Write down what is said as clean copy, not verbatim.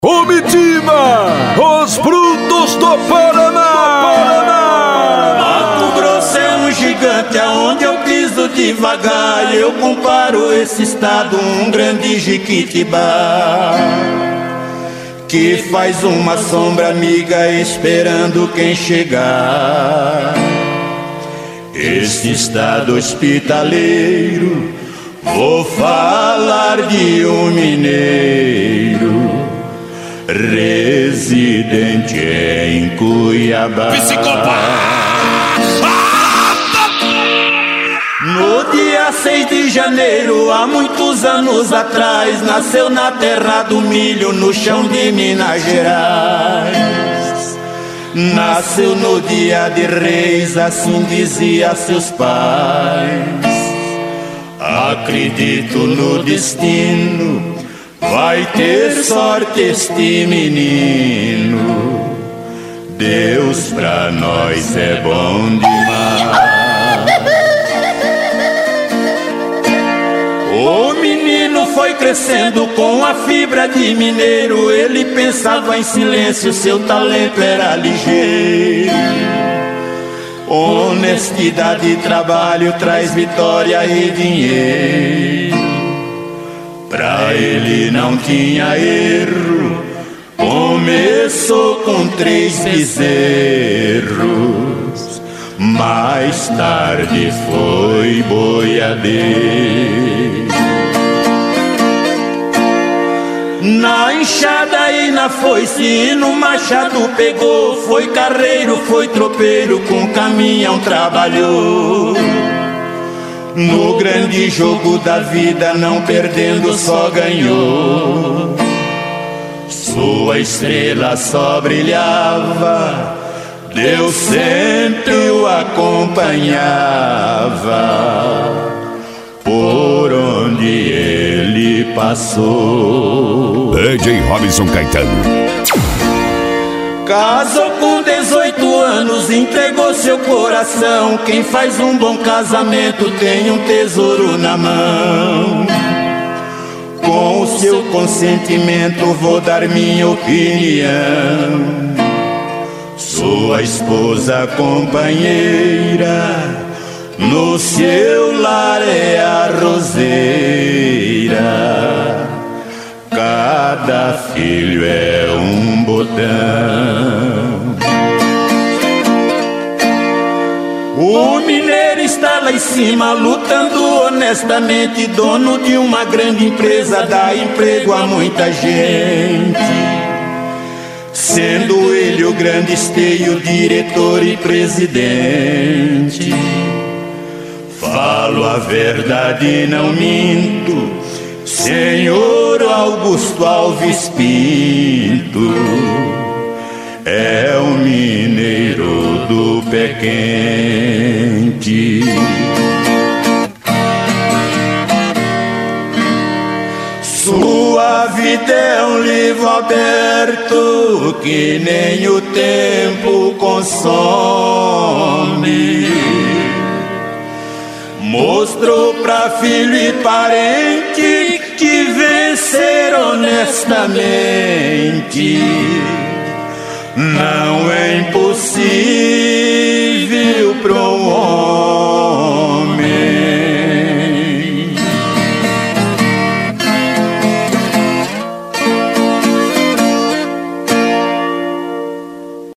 Comitiva, os brutos do Paraná. Mato Grosso é um gigante aonde eu piso devagar. Eu comparo esse estado um grande Jequitibá, que faz uma sombra amiga esperando quem chegar. Este estado hospitaleiro, vou falar de um mineiro residente em Cuiabá. No dia 6 de janeiro, há muitos anos atrás, nasceu na terra do milho, no chão de Minas Gerais. Nasceu no dia de Reis, assim dizia seus pais. Acredito no destino, vai ter sorte este menino. Deus pra nós é bom demais. O menino foi crescendo com a fibra de mineiro. Ele pensava em silêncio, seu talento era ligeiro. Honestidade e trabalho traz vitória e dinheiro. Pra ele não tinha erro, começou com 3 bezerros, mais tarde foi boiadeiro. Na enxada e na foice e no machado pegou. Foi carreiro, foi tropeiro, com caminhão trabalhou. No grande jogo da vida, não perdendo, só ganhou. Sua estrela só brilhava, Deus sempre o acompanhava por onde ele passou. DJ Robinson Caetano. Casou com 18 anos, entregou seu coração. Quem faz um bom casamento tem um tesouro na mão. Com o seu consentimento vou dar minha opinião. Sua esposa companheira, no seu lar é a roseira. Cada filho é um botão. O mineiro está lá em cima, lutando honestamente. Dono de uma grande empresa, dá emprego a muita gente. Sendo ele o grande esteio, diretor e presidente. Falo a verdade, não minto, Senhor Augusto Alves Pinto é o mineiro do pé quente. Sua vida é um livro aberto que nem o tempo consome. Mostrou pra filho e parente que vencer honestamente não é impossível pra um